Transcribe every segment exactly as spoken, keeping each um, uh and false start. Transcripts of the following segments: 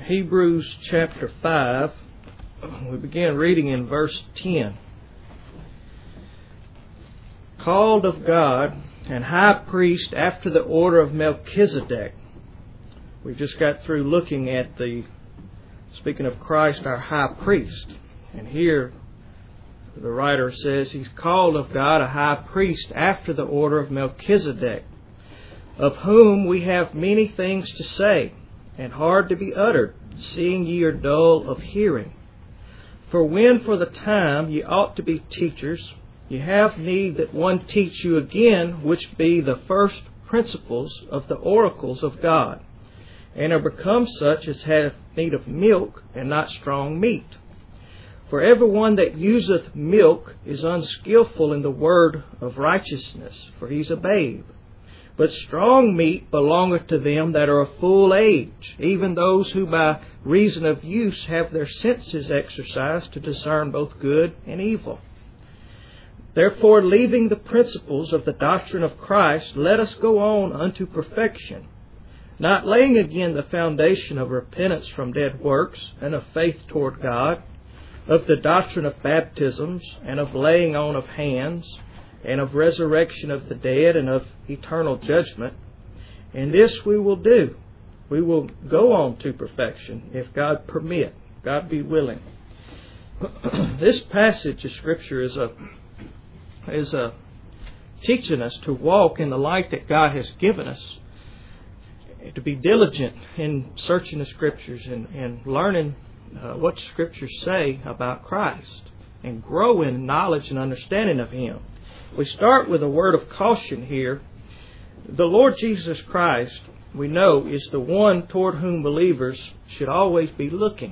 Hebrews chapter five. We begin reading in verse ten. Called of God and high priest after the order of Melchizedek. We just got through looking at the, speaking of Christ, our high priest. And here the writer says he's called of God a high priest after the order of Melchizedek, of whom we have many things to say, and hard to be uttered, seeing ye are dull of hearing. For when for the time ye ought to be teachers, ye have need that one teach you again, which be the first principles of the oracles of God, and are become such as have need of milk, and not strong meat. For every one that useth milk is unskillful in the word of righteousness, for he is a babe. But strong meat belongeth to them that are of full age, even those who by reason of use have their senses exercised to discern both good and evil. Therefore, leaving the principles of the doctrine of Christ, let us go on unto perfection, not laying again the foundation of repentance from dead works, and of faith toward God, of the doctrine of baptisms, and of laying on of hands, and of resurrection of the dead, and of eternal judgment. And this we will do. We will go on to perfection, if God permit, God be willing. This passage of Scripture is a is a teaching us to walk in the light that God has given us, to be diligent in searching the Scriptures and, and learning uh, what Scriptures say about Christ, and grow in knowledge and understanding of Him. We start with a word of caution here. The Lord Jesus Christ, we know, is the one toward whom believers should always be looking.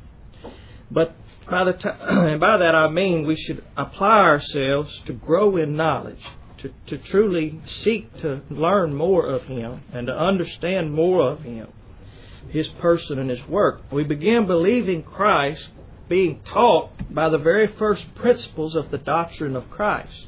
But by the time, and by that I mean we should apply ourselves to grow in knowledge, to, to truly seek to learn more of Him and to understand more of Him, His person and His work. We begin believing Christ, being taught by the very first principles of the doctrine of Christ.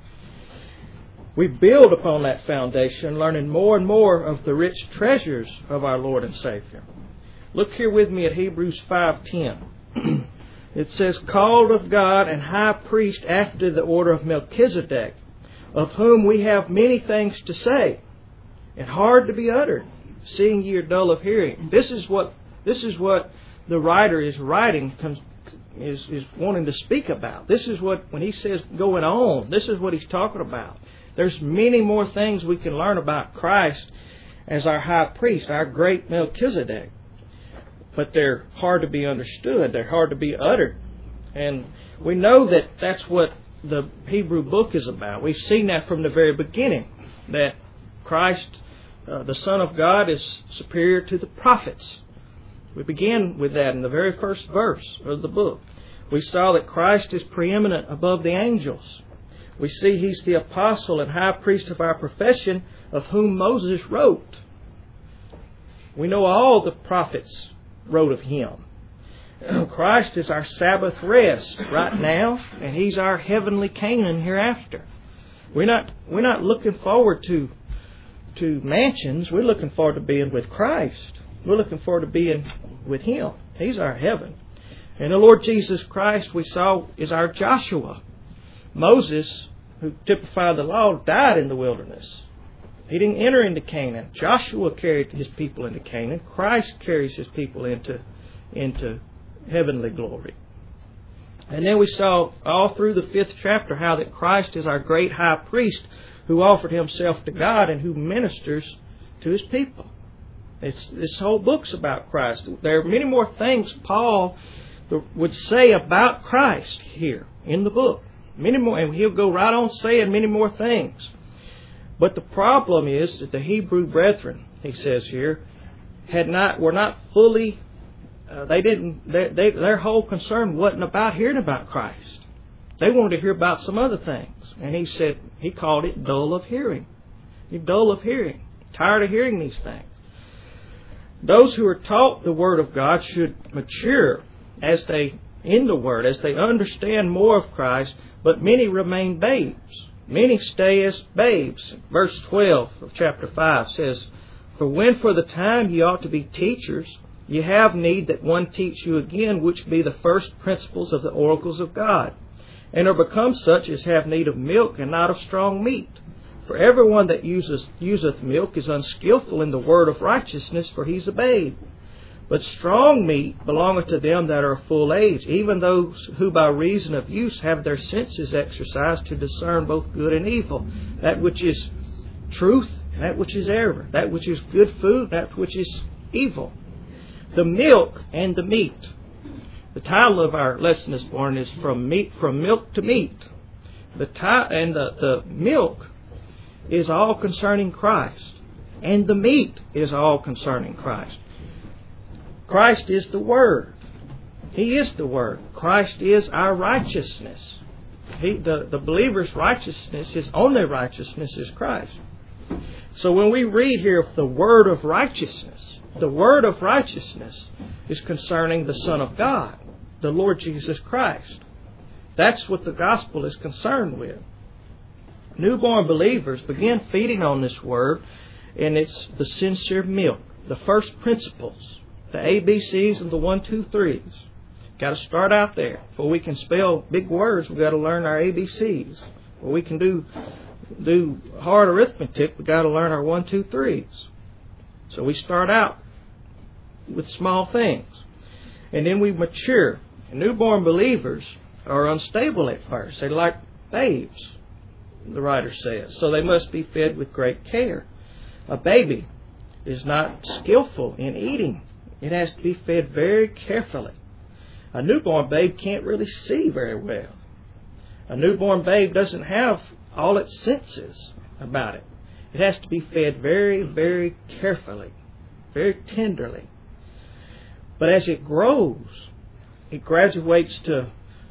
We build upon that foundation, learning more and more of the rich treasures of our Lord and Savior. Look here with me at Hebrews five ten. It says, called of God and high priest after the order of Melchizedek, of whom we have many things to say, and hard to be uttered, seeing ye are dull of hearing. This is what this is what the writer is writing, is, is wanting to speak about. This is what, when he says going on, this is what he's talking about. There's many more things we can learn about Christ as our high priest, our great Melchizedek. But they're hard to be understood. They're hard to be uttered. And we know that that's what the Hebrew book is about. We've seen that from the very beginning, that Christ, uh, the Son of God, is superior to the prophets. We begin with that in the very first verse of the book. We saw that Christ is preeminent above the angels. We see He's the apostle and high priest of our profession, of whom Moses wrote. We know all the prophets wrote of Him. Christ is our Sabbath rest right now, and He's our heavenly Canaan hereafter. We're not we're not looking forward to to mansions. We're looking forward to being with Christ. We're looking forward to being with Him. He's our heaven. And the Lord Jesus Christ, we saw, is our Joshua. Moses, who typified the law, died in the wilderness. He didn't enter into Canaan. Joshua carried his people into Canaan. Christ carries His people into, into heavenly glory. And then we saw all through the fifth chapter how that Christ is our great high priest who offered Himself to God and who ministers to His people. It's, this whole book's about Christ. There are many more things Paul would say about Christ here in the book. Many more, and he'll go right on saying many more things. But the problem is that the Hebrew brethren, he says here, had not were not fully. Uh, they didn't. They, they, their whole concern wasn't about hearing about Christ. They wanted to hear about some other things, and he said he called it dull of hearing. You're dull of hearing, tired of hearing these things. Those who are taught the Word of God should mature as they in the Word, as they understand more of Christ. But many remain babes. Many stay as babes. Verse twelve of chapter five says, For when for the time ye ought to be teachers, You have need that one teach you again, which be the first principles of the oracles of God, and are become such as have need of milk and not of strong meat. For everyone that useth, useth milk is unskillful in the word of righteousness, for he is a babe. But strong meat belongeth to them that are of full age, even those who by reason of use have their senses exercised to discern both good and evil, that which is truth and that which is error, that which is good food, that which is evil. The milk and the meat. The title of our lesson this morning is From Meat, From Milk to Meat. The ti- and the, the milk is all concerning Christ, and the meat is all concerning Christ. Christ is the Word. He is the Word. Christ is our righteousness. He, the, the believer's righteousness, his only righteousness, is Christ. So when we read here the Word of righteousness, the Word of righteousness is concerning the Son of God, the Lord Jesus Christ. That's what the gospel is concerned with. Newborn believers begin feeding on this Word, and it's the sincere milk, the first principles, the A B Cs and the one, two, threes. Got to start out there. Before we can spell big words, we've got to learn our A B Cs. Before we can do do hard arithmetic, we've got to learn our one, two, threes. So we start out with small things. And then we mature. And newborn believers are unstable at first. They're like babes, the writer says. So they must be fed with great care. A baby is not skillful in eating. It has to be fed very carefully. A newborn babe can't really see very well. A newborn babe doesn't have all its senses about it. It has to be fed very, very carefully, very tenderly. But as it grows, it graduates to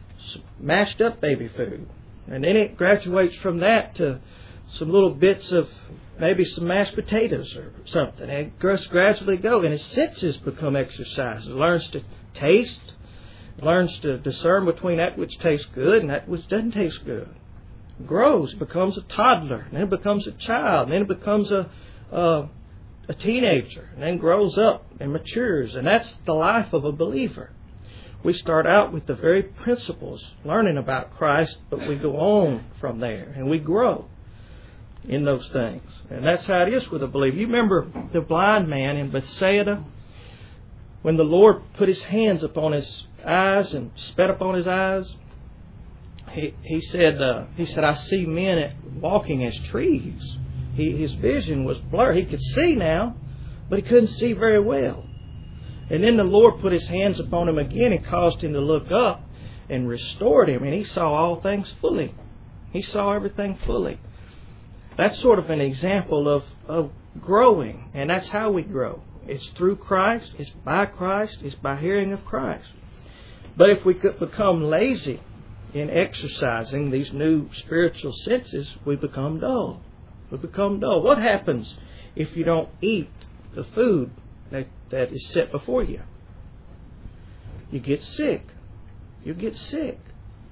mashed up baby food. And then it graduates from that to some little bits of maybe some mashed potatoes or something. And it goes gradually go. And his senses become exercised. It learns to taste. It learns to discern between that which tastes good and that which doesn't taste good. It grows, becomes a toddler. And then it becomes a child. And then it becomes a, a, a teenager. And then grows up and matures. And that's the life of a believer. We start out with the very principles, learning about Christ, but we go on from there. And we grow in those things. And that's how it is with a believer. You remember the blind man in Bethsaida? When the Lord put His hands upon his eyes and spat upon his eyes, He, he said, uh, he said, I see men walking as trees. He, his vision was blurred. He could see now, but he couldn't see very well. And then the Lord put His hands upon him again and caused him to look up and restored him. And he saw all things fully. He saw everything fully. That's sort of an example of, of growing. And that's how we grow. It's through Christ. It's by Christ. It's by hearing of Christ. But if we could become lazy in exercising these new spiritual senses, we become dull. We become dull. What happens if you don't eat the food that, that is set before you? You get sick. You get sick.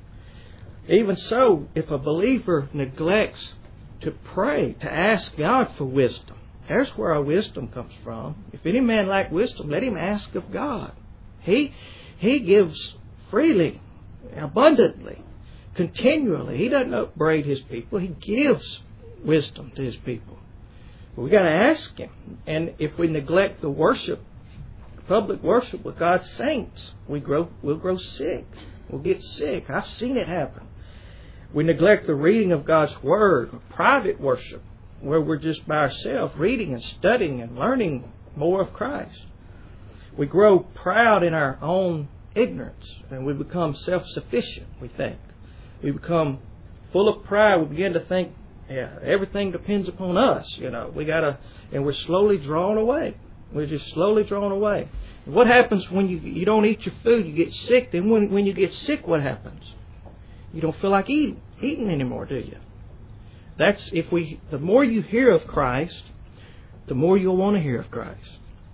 Even so, if a believer neglects to pray, to ask God for wisdom, there's where our wisdom comes from. If any man lack wisdom, let him ask of God. He, he gives freely, abundantly, continually. He doesn't upbraid His people. He gives wisdom to His people. But we've got to ask Him. And if we neglect the worship, public worship with God's saints, we grow, we'll grow sick. We'll get sick. I've seen it happen. We neglect the reading of God's Word, private worship, where we're just by ourselves reading and studying and learning more of Christ. We grow proud in our own ignorance, and we become self-sufficient, we think. We become full of pride. We begin to think, yeah, everything depends upon us, you know. We gotta, and we're slowly drawn away. We're just slowly drawn away. And what happens when you you don't eat your food? You get sick. Then when when you get sick, what happens? You don't feel like eating eating anymore, do you? That's if we. The more you hear of Christ, the more you'll want to hear of Christ.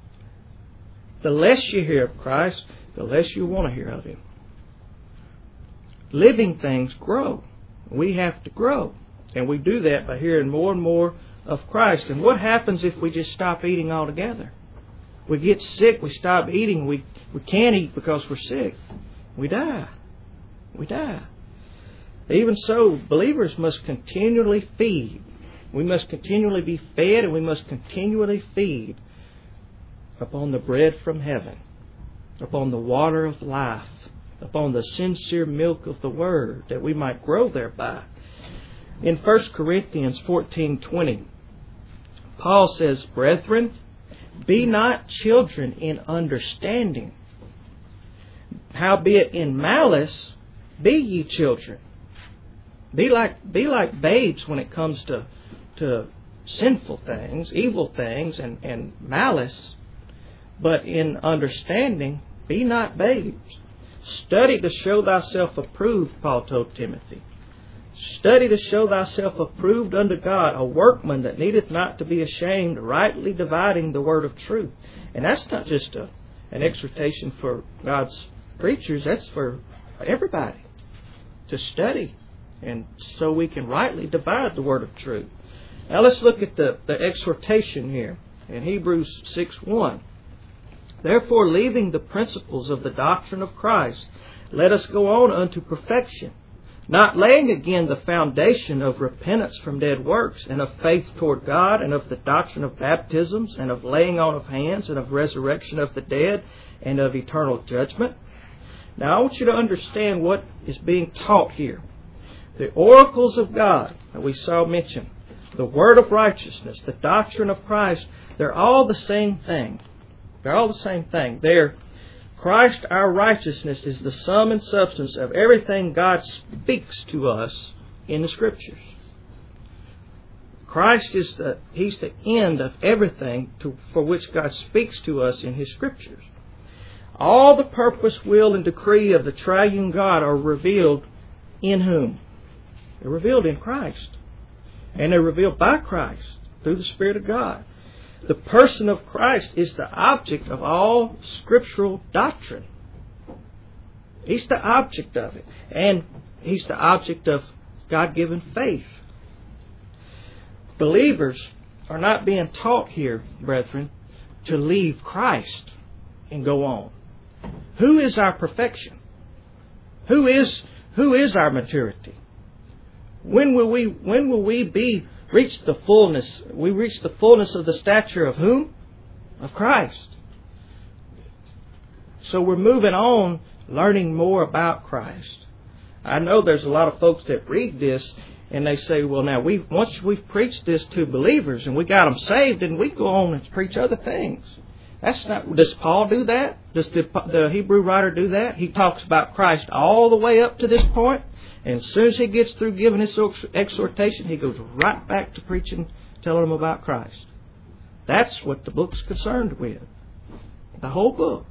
The less you hear of Christ, the less you want to hear of Him. Living things grow. We have to grow. And we do that by hearing more and more of Christ. And what happens if we just stop eating altogether? We get sick, we stop eating, we, we can't eat because we're sick. We die. We die. Even so, believers must continually feed. We must continually be fed, and we must continually feed upon the bread from heaven, upon the water of life, upon the sincere milk of the Word, that we might grow thereby. In First Corinthians fourteen twenty, Paul says, "Brethren, be not children in understanding. Howbeit in malice be ye children." Be like, be like babes when it comes to, to sinful things, evil things, and, and malice. But in understanding, be not babes. Study to show thyself approved, Paul told Timothy. Study to show thyself approved unto God, a workman that needeth not to be ashamed, rightly dividing the word of truth. And that's not just a, an exhortation for God's preachers, that's for everybody to study, and so we can rightly divide the word of truth. Now let's look at the, the exhortation here in Hebrews six one. "Therefore, leaving the principles of the doctrine of Christ, let us go on unto perfection, not laying again the foundation of repentance from dead works, and of faith toward God, and of the doctrine of baptisms, and of laying on of hands, and of resurrection of the dead, and of eternal judgment." Now I want you to understand what is being taught here. The oracles of God that we saw mentioned, the word of righteousness, the doctrine of Christ, they're all the same thing. They're all the same thing. They're Christ, our righteousness, is the sum and substance of everything God speaks to us in the Scriptures. Christ is the He's the end of everything to, for which God speaks to us in His Scriptures. All the purpose, will, and decree of the triune God are revealed in whom? They're revealed in Christ. And they're revealed by Christ through the Spirit of God. The person of Christ is the object of all scriptural doctrine. He's the object of it. And He's the object of God-given faith. Believers are not being taught here, brethren, to leave Christ and go on. Who is our perfection? Who is, who is our maturity? When will we, when will we be reach the fullness? We reach the fullness of the stature of whom? Of Christ. So we're moving on, learning more about Christ. I know there's a lot of folks that read this and they say, well, now we once we've preached this to believers and we got them saved, then we go on and preach other things. That's not. Does Paul do that? Does the, the Hebrew writer do that? He talks about Christ all the way up to this point. And as soon as he gets through giving his exhortation, he goes right back to preaching, telling them about Christ. That's what the book's concerned with. The whole book.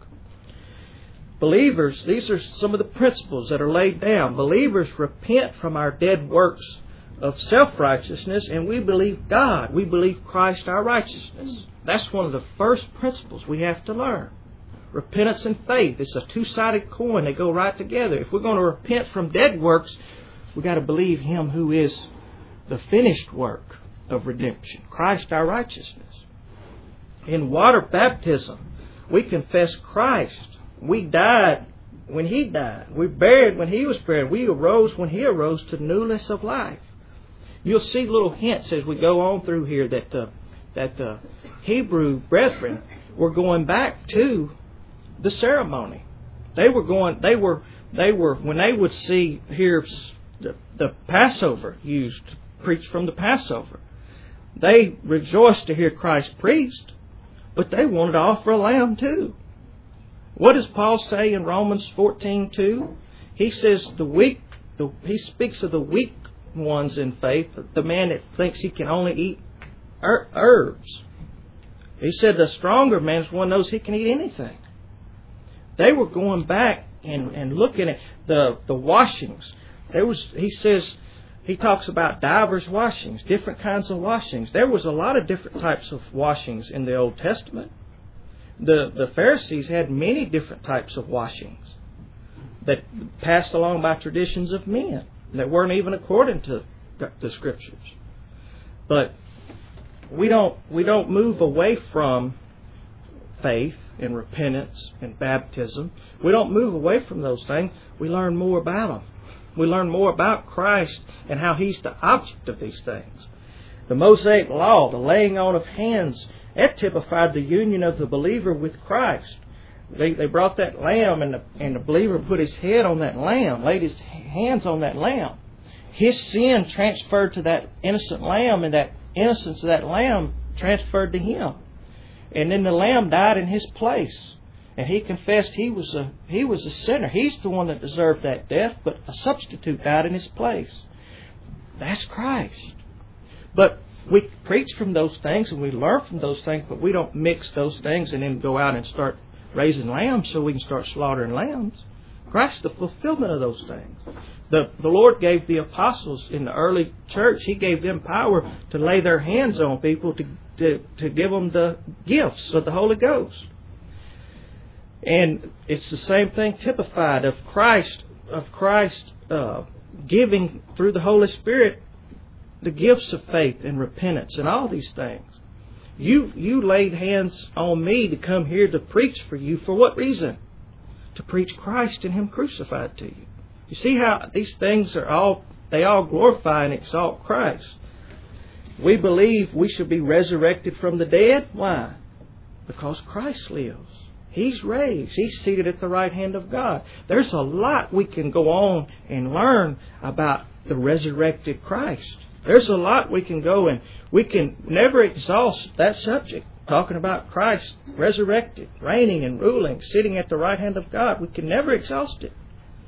Believers, these are some of the principles that are laid down. Believers repent from our dead works of self-righteousness, and we believe God. We believe Christ our righteousness. That's one of the first principles we have to learn. Repentance and faith. It's a two-sided coin. They go right together. If we're going to repent from dead works, we've got to believe Him who is the finished work of redemption. Christ our righteousness. In water baptism, we confess Christ. We died when He died. We buried when He was buried. We arose when He arose to newness of life. You'll see little hints as we go on through here that the, that the Hebrew brethren were going back to the ceremony. They were going, they were, they were, when they would see here the, the Passover used, preached from the Passover, they rejoiced to hear Christ preached, but they wanted to offer a lamb too. What does Paul say in Romans fourteen two? He says the weak, the, he speaks of the weak ones in faith, the man that thinks he can only eat er, herbs. He said the stronger man is one knows he can eat anything. They were going back and, and looking at the, the washings. There was, he says, he talks about divers washings, different kinds of washings. There was a lot of different types of washings in the Old Testament. The, the Pharisees had many different types of washings that passed along by traditions of men that weren't even according to the Scriptures. But we don't we don't move away from faith and repentance and baptism. We don't move away from those things. We learn more about them. We learn more about Christ and how He's the object of these things. The Mosaic Law, the laying on of hands, that typified the union of the believer with Christ. They, they brought that lamb, and the, and the believer put his head on that lamb, laid his hands on that lamb. His sin transferred to that innocent lamb, and that innocence of that lamb transferred to him. And then the lamb died in his place. And he confessed he was a he was a sinner. He's the one that deserved that death, but a substitute died in his place. That's Christ. But we preach from those things and we learn from those things, but we don't mix those things and then go out and start raising lambs so we can start slaughtering lambs. Christ is the fulfillment of those things. The, the Lord gave the apostles in the early church, He gave them power to lay their hands on people to, to, to give them the gifts of the Holy Ghost. And it's the same thing typified of Christ, of Christ uh, giving through the Holy Spirit the gifts of faith and repentance and all these things. You you laid hands on me to come here to preach for you. For what reason? To preach Christ and Him crucified to you. You see how these things are all, they all glorify and exalt Christ. We believe we should be resurrected from the dead. Why? Because Christ lives. He's raised. He's seated at the right hand of God. There's a lot we can go on and learn about the resurrected Christ. There's a lot we can go and we can never exhaust that subject. Talking about Christ resurrected, reigning and ruling, sitting at the right hand of God. We can never exhaust it.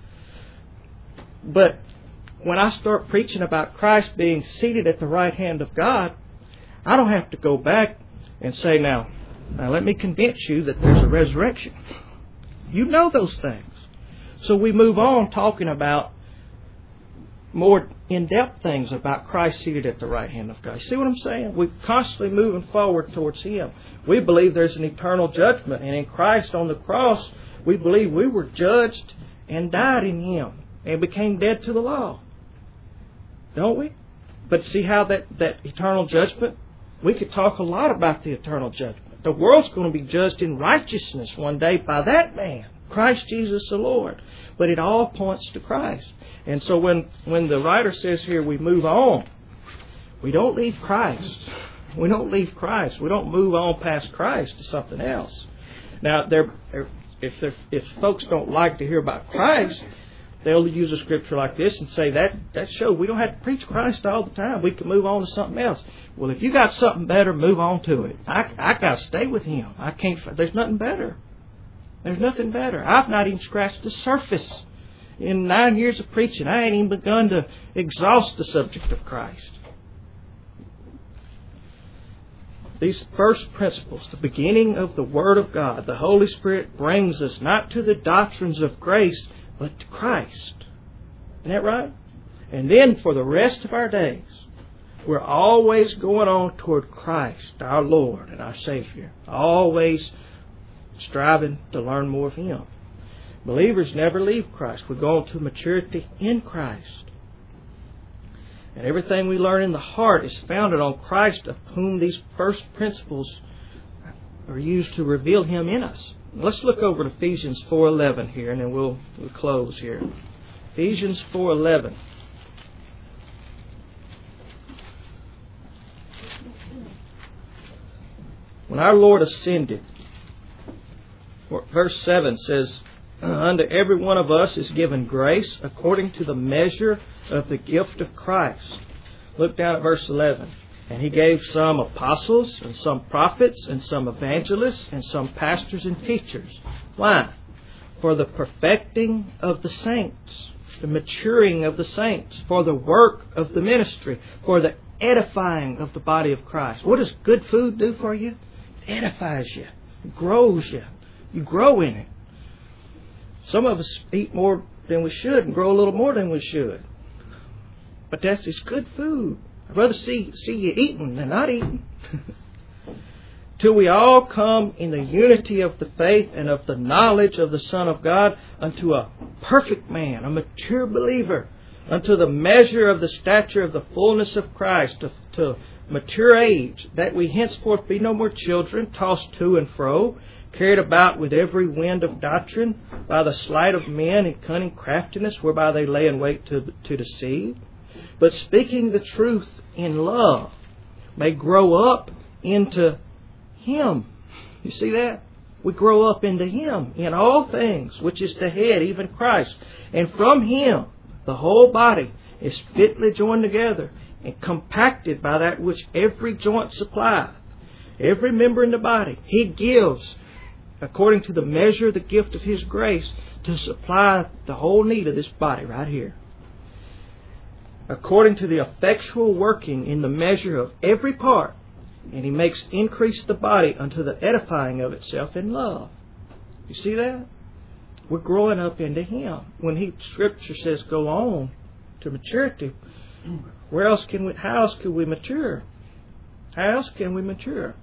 But when I start preaching about Christ being seated at the right hand of God, I don't have to go back and say, now, now let me convince you that there's a resurrection. You know those things. So we move on talking about more in-depth things about Christ seated at the right hand of God. See what I'm saying? We're constantly moving forward towards Him. We believe there's an eternal judgment. And in Christ on the cross, we believe we were judged and died in Him and became dead to the law. Don't we? But see how that, that eternal judgment, we could talk a lot about the eternal judgment. The world's going to be judged in righteousness one day by that man, Christ Jesus the Lord. But it all points to Christ. And so when, when the writer says here we move on, we don't leave Christ. We don't leave Christ. We don't move on past Christ to something else. Now, they're, they're, if, they're, if folks don't like to hear about Christ, they'll use a scripture like this and say that that shows we don't have to preach Christ all the time. We can move on to something else. Well, if you got something better, move on to it. I, I got to stay with Him. I can't. There's nothing better. There's nothing better. I've not even scratched the surface. In nine years of preaching, I ain't even begun to exhaust the subject of Christ. These first principles, the beginning of the Word of God, the Holy Spirit brings us not to the doctrines of grace, but to Christ. Isn't that right? And then for the rest of our days, we're always going on toward Christ, our Lord and our Savior. Always striving to learn more of Him. Believers never leave Christ. We go on to maturity in Christ. And everything we learn in the heart is founded on Christ, of whom these first principles are used to reveal Him in us. Let's look over to Ephesians four eleven here, and then we'll, we'll close here. Ephesians four eleven. When our Lord ascended, verse seven says, unto every one of us is given grace according to the measure of the gift of Christ. Look down at verse eleven. And He gave some apostles, and some prophets, and some evangelists, and some pastors and teachers. Why? For the perfecting of the saints, the maturing of the saints, for the work of the ministry, for the edifying of the body of Christ. What does good food do for you? It edifies you. It grows you. You grow in it. Some of us eat more than we should and grow a little more than we should. But that's it's good food. I'd rather see, see you eating than not eating. Till we all come in the unity of the faith and of the knowledge of the Son of God unto a perfect man, a mature believer, unto the measure of the stature of the fullness of Christ, to, to mature age, that we henceforth be no more children, tossed to and fro, carried about with every wind of doctrine, by the sleight of men and cunning craftiness, whereby they lay in wait to, to deceive. But speaking the truth in love, may grow up into Him. You see that? We grow up into Him in all things, which is the head, even Christ. And from Him, the whole body is fitly joined together and compacted by that which every joint supplieth. Every member in the body, He gives according to the measure of the gift of His grace to supply the whole need of this body right here. According to the effectual working in the measure of every part, and He makes increase the body unto the edifying of itself in love. You see that? We're growing up into Him. When He Scripture says go on to maturity, where else can we, how else can we mature? How else can we mature?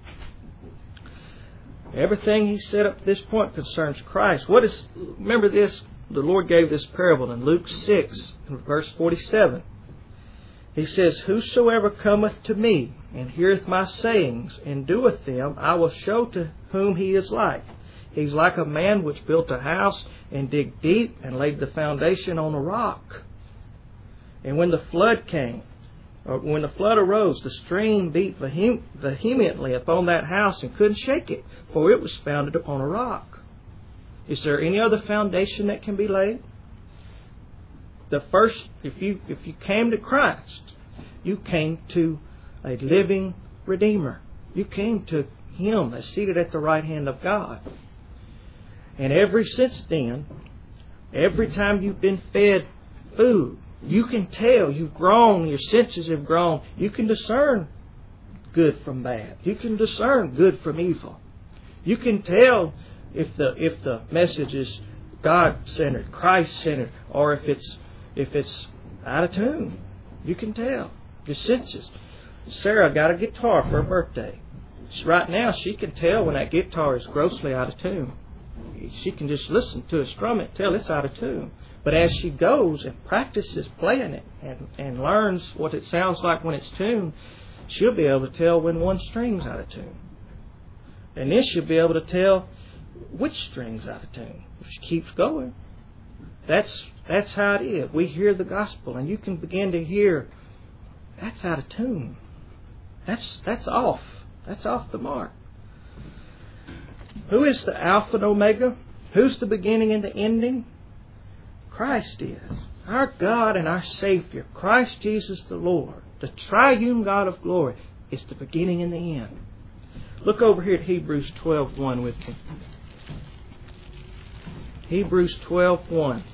Everything He said up to this point concerns Christ. What is? Remember this, the Lord gave this parable in Luke six, verse forty-seven. He says, Whosoever cometh to me, and heareth my sayings, and doeth them, I will show to whom he is like. He's like a man which built a house, and digged deep, and laid the foundation on a rock. And when the flood came, or when the flood arose, the stream beat vehem- vehemently upon that house, and couldn't shake it, for it was founded upon a rock. Is there any other foundation that can be laid? The first, if you if you came to Christ, you came to a living Redeemer. You came to Him that's seated at the right hand of God. And ever since then, every time you've been fed food, you can tell you've grown, your senses have grown. You can discern good from bad. You can discern good from evil. You can tell if the if the message is God-centered, Christ-centered, or if it's if it's out of tune. You can tell. Your senses. Sarah got a guitar for her birthday. Right now, she can tell when that guitar is grossly out of tune. She can just listen to it, strum it, tell it's out of tune. But as she goes and practices playing it and, and learns what it sounds like when it's tuned, she'll be able to tell when one string's out of tune. And then she'll be able to tell which string's out of tune if she keeps going. That's that's how it is. We hear the gospel, and you can begin to hear that's out of tune. That's that's off. That's off the mark. Who is the Alpha and Omega? Who's the beginning and the ending? Christ is. Our God and our Savior, Christ Jesus the Lord, the triune God of glory, is the beginning and the end. Look over here at Hebrews twelve one with me. Hebrews twelve one.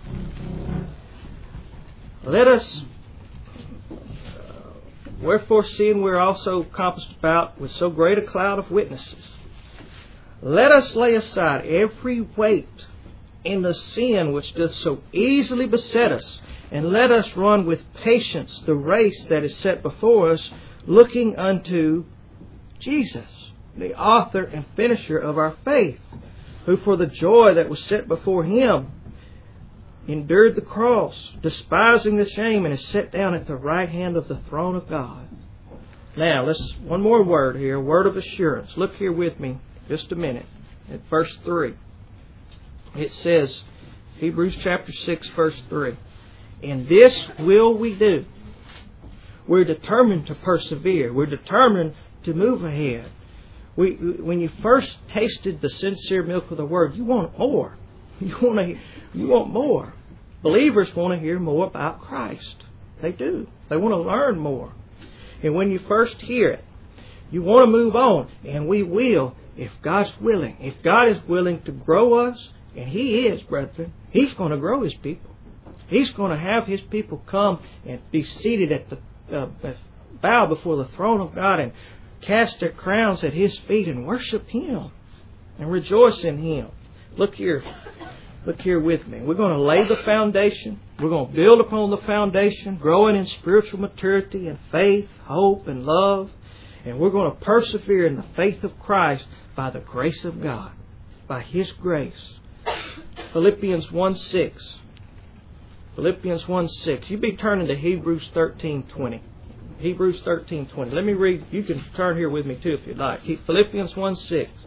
Let us, uh, wherefore seeing we are also compassed about with so great a cloud of witnesses, let us lay aside every weight in the sin which doth so easily beset us, and let us run with patience the race that is set before us, looking unto Jesus, the author and finisher of our faith, who for the joy that was set before Him endured the cross, despising the shame, and is set down at the right hand of the throne of God. Now, let's one more word here, a word of assurance. Look here with me just a minute at verse three. It says, Hebrews chapter six, verse three, and this will we do. We're determined to persevere. We're determined to move ahead. We, when you first tasted the sincere milk of the Word, you want more. You want to, you want more. Believers want to hear more about Christ. They do. They want to learn more. And when you first hear it, you want to move on. And we will if God's willing. If God is willing to grow us, and He is, brethren, He's going to grow His people. He's going to have His people come and be seated at the uh, bow before the throne of God and cast their crowns at His feet and worship Him and rejoice in Him. Look here. Look here with me. We're going to lay the foundation. We're going to build upon the foundation, growing in spiritual maturity and faith, hope, and love. And we're going to persevere in the faith of Christ by the grace of God, by His grace. Philippians one six. Philippians one six. You be turning to Hebrews thirteen twenty. Hebrews thirteen twenty. Let me read. You can turn here with me too if you'd like. Philippians one six.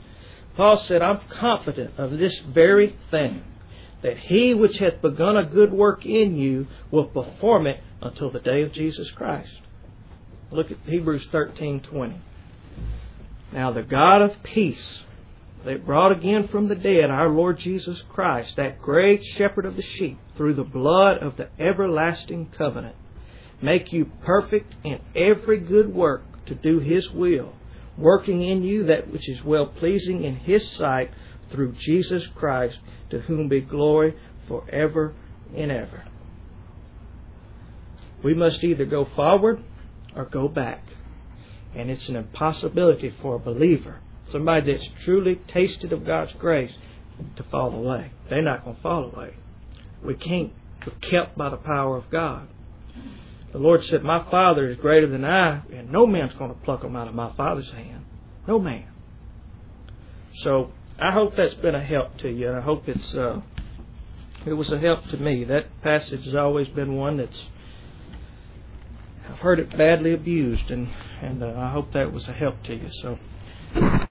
Paul said, I'm confident of this very thing, that he which hath begun a good work in you will perform it until the day of Jesus Christ. Look at Hebrews thirteen twenty. Now the God of peace, that brought again from the dead our Lord Jesus Christ, that great shepherd of the sheep, through the blood of the everlasting covenant, make you perfect in every good work to do His will, working in you that which is well-pleasing in His sight, through Jesus Christ, to whom be glory forever and ever. We must either go forward or go back. And it's an impossibility for a believer, somebody that's truly tasted of God's grace, to fall away. They're not going to fall away. We can't. We're kept by the power of God. The Lord said, my Father is greater than I, and no man's going to pluck them out of my Father's hand. No man. So I hope that's been a help to you, and I hope it's uh, it was a help to me. That passage has always been one that's, I've heard it badly abused, and, and uh, I hope that was a help to you. So